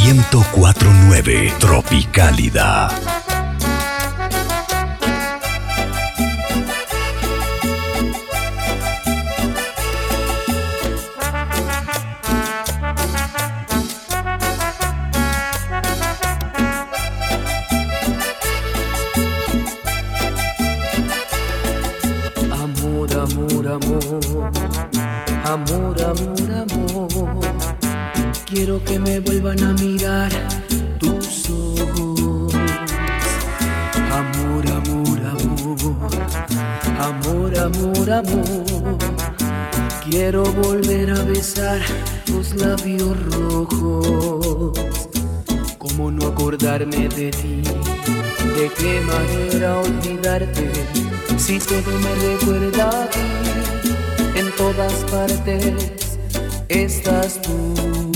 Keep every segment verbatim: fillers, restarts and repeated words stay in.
ciento cuatro punto nueve Tropicálida. Amor, amor, amor, amor, amor, amor. Quiero que me vuelvan a mirar tus ojos. Amor, amor, amor, amor, amor, amor. Quiero volver a besar tus labios rojos. ¿Cómo no acordarme de ti? ¿De qué manera olvidarte? Si todo me recuerda a ti, en todas partes estás tú.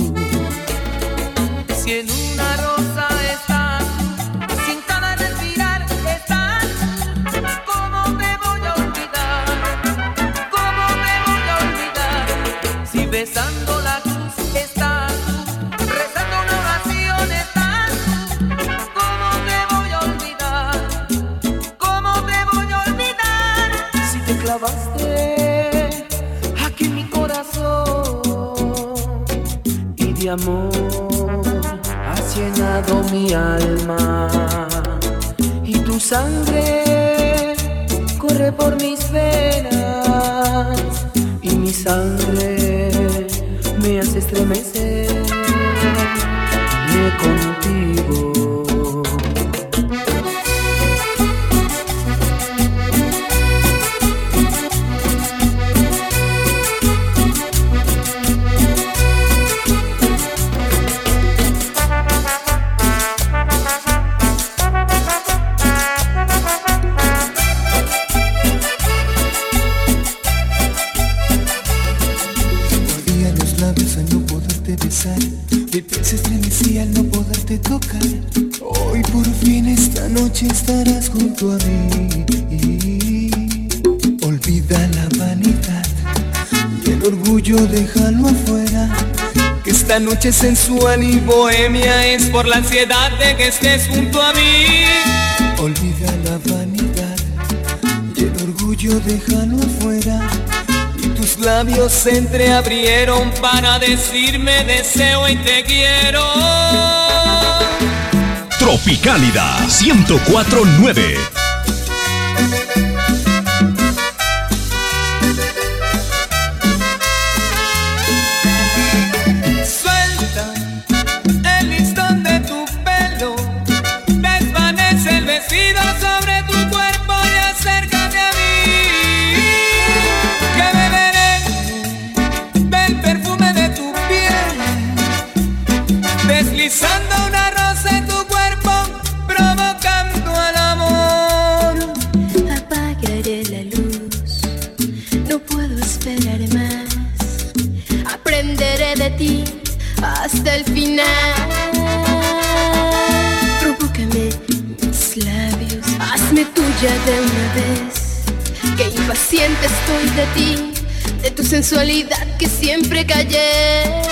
Si en una rosa estás, sin cada respirar estás, ¿cómo te voy a olvidar? ¿Cómo te voy a olvidar? Si besando la cruz estás, rezando una oración estás, ¿cómo te voy a olvidar? ¿Cómo te voy a olvidar? Si te clavaste aquí en mi corazón y de amor has llenado mi alma, y tu sangre corre por mis venas, y mi sangre me hace estremecer contigo. Mi piel se estremecía al no poderte tocar. Hoy por fin esta noche estarás junto a mí. Olvida la vanidad y el orgullo, déjalo afuera, que esta noche sensual y bohemia es por la ansiedad de que estés junto a mí. Olvida la vanidad y el orgullo, déjalo afuera. Tus labios se entreabrieron para decirme deseo y te quiero. Tropicálida ciento cuatro punto nueve. Suelta el listón de tu pelo, desvanece el vestido sobre tu cuerpo y acércate a mí. Que beberé del perfume de tu piel, deslizando una rosa en tu cuerpo, provocando al amor. Apagaré la luz, no puedo esperar más. Aprenderé de ti hasta el final. Provócame mis labios, hazme tuya de una vez. Que impaciente estoy de ti, de tu sensualidad que siempre callé.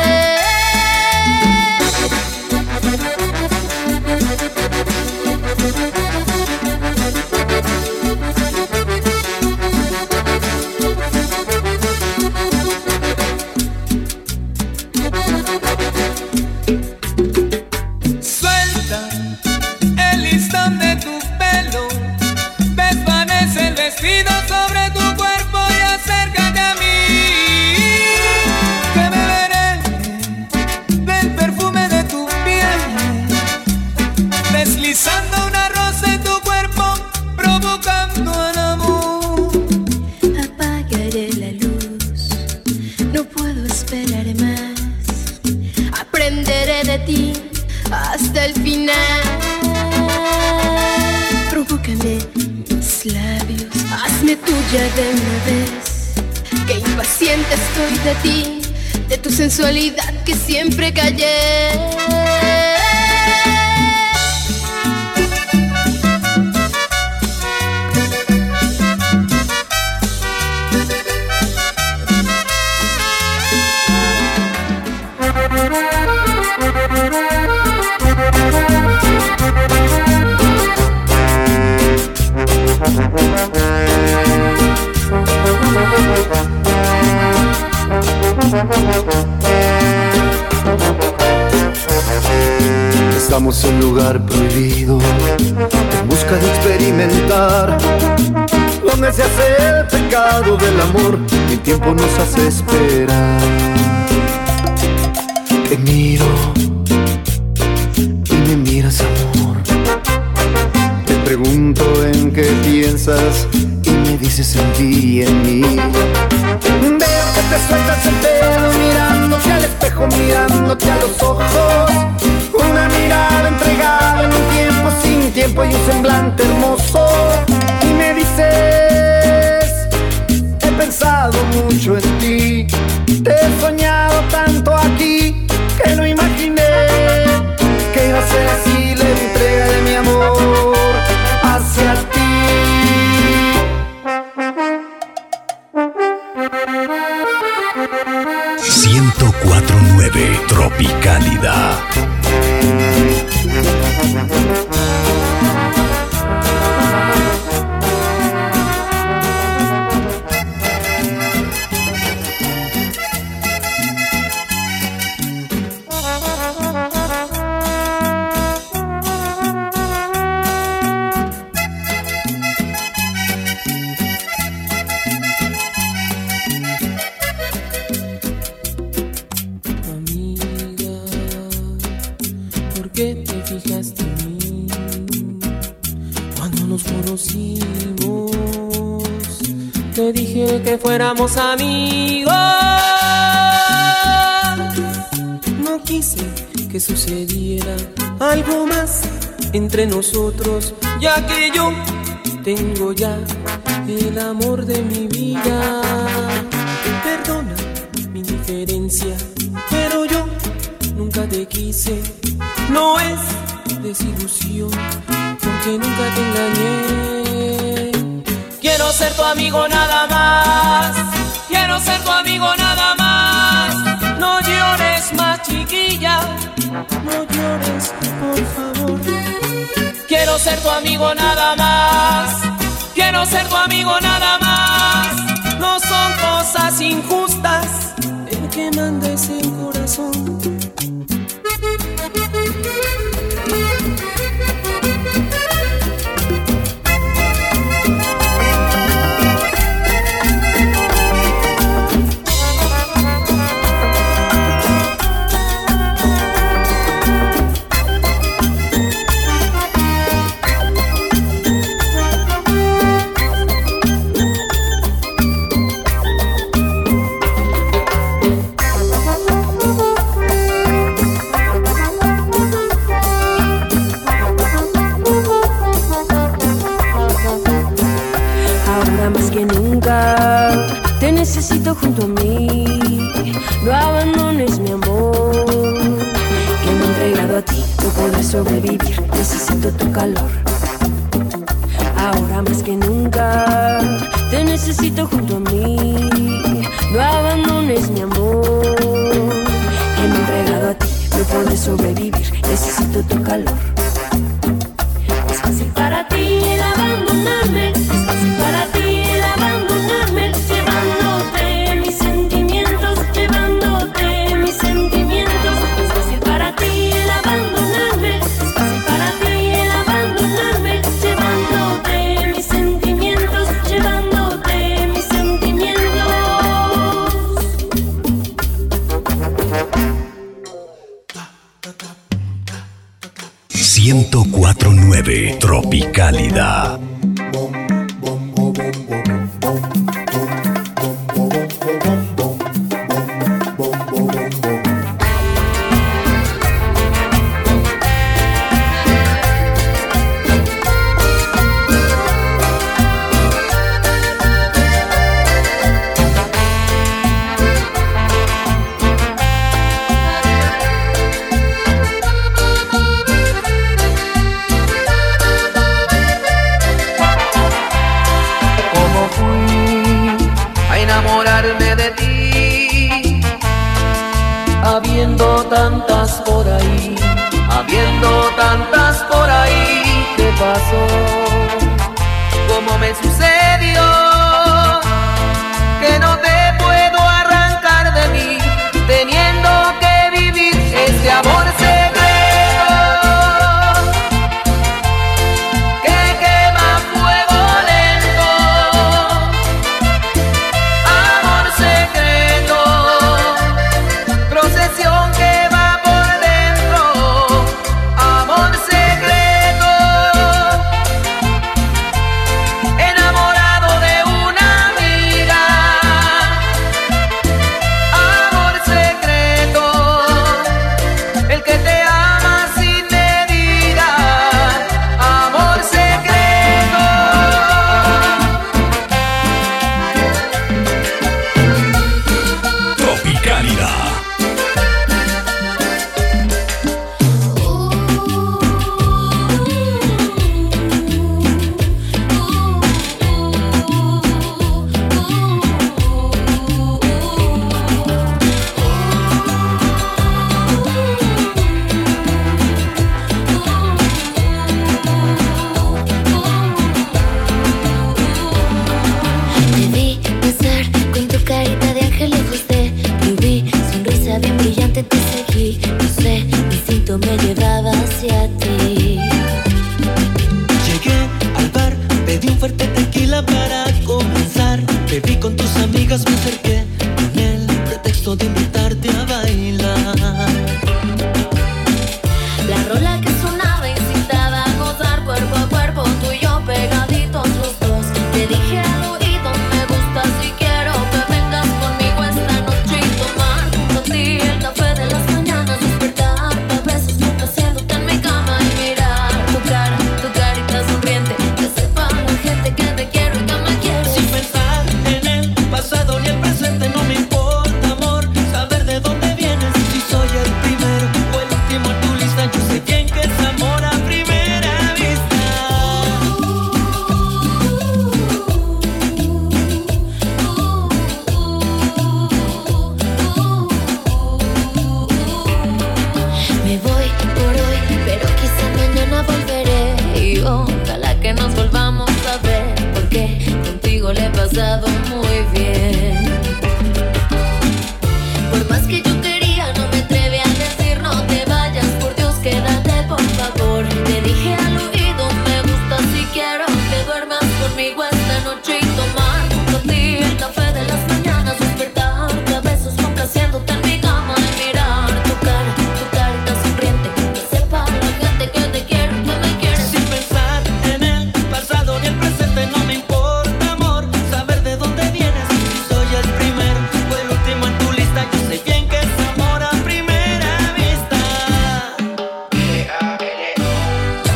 Suelta el listón de tu pelo, desvanece el vestido sobre tu cuerpo y acércate a mí. Que beberé del perfume de tu piel, deslizando una rosa en tu cuerpo, provocando al amor. Apagaré la luz, no puedo esperar más. Aprenderé de ti hasta el final. Provócame mis labios, hazme tuya de una vez. Que impaciente estoy de ti, de tu sensualidad que siempre callé. Thank you. Buscamos un lugar prohibido en busca de experimentar, donde se hace el pecado del amor y el tiempo nos hace esperar. Te miro y me miras, amor. Te pregunto en qué piensas y me dices en ti y en mí. Veo que te sueltas el pelo mirándote al espejo, mirándote a los ojos. Una mirada entregada en un tiempo sin tiempo y un semblante hermoso. Y me dices, he pensado mucho en ti, te he soñado tanto aquí que no imaginé que iba a ser así la entrega de mi amor hacia ti. ciento cuatro punto nueve Tropicálida. Te dije que fuéramos amigos. No quise que sucediera algo más entre nosotros, ya que yo tengo ya el amor de mi vida. Perdona mi indiferencia, pero yo nunca te quise. No es desilusión, porque nunca te engañé. Quiero ser tu amigo nada más, quiero ser tu amigo nada más. No llores más, chiquilla, no llores, por favor. Quiero ser tu amigo nada más, quiero ser tu amigo nada más. No son cosas injustas el que manda es el corazón. Te necesito junto a mí, no abandones mi amor, que me he entregado a ti, no podré sobrevivir, necesito tu calor. Ahora más que nunca, te necesito junto a mí, no abandones mi amor, que me he entregado a ti, no podré sobrevivir, necesito tu calor. Es fácil para ti el abandonarme, es fácil para ti el abandonarme, llevándote mis sentimientos, llevándote mis sentimientos. Es fácil para ti el abandonarme, es fácil para ti el abandonarme, llevándote mis sentimientos, llevándote mis sentimientos. ciento cuatro punto nueve Tropicálida. Habiendo tantas por ahí, habiendo tantas por ahí, ¿qué pasó? ¿Cómo me sucedió? Que no te puedo arrancar de mí, teniendo que vivir este amor secreto.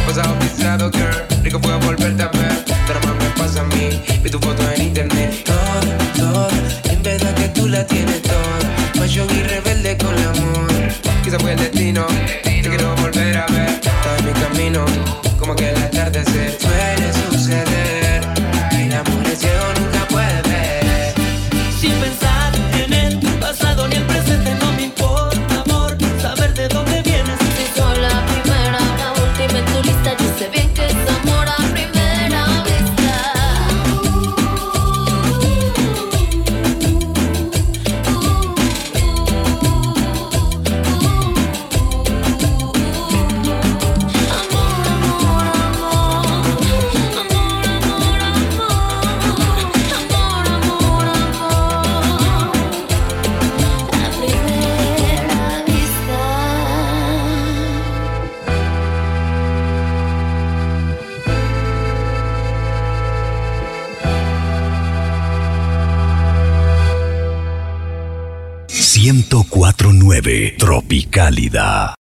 pasado pisado, girl. Rico fue volverte a ver, pero más me pasa a mí. Vi tu foto en internet. Todo, todo, en verdad que tú la tienes toda. Fashion y rebelde con el amor. Quizá fue el destino, te quiero volver a ver. Estás en mi camino, como que el atardecer suele suceder. El amor es ciego, nunca puede ver. Sin pensar en el pasado ni el presente, no me importa, amor, saber de dónde vienes. Si soy la primera, la última en tu lista, yo sé bien que es amor a primera vista. ciento cuatro punto nueve Tropicálida.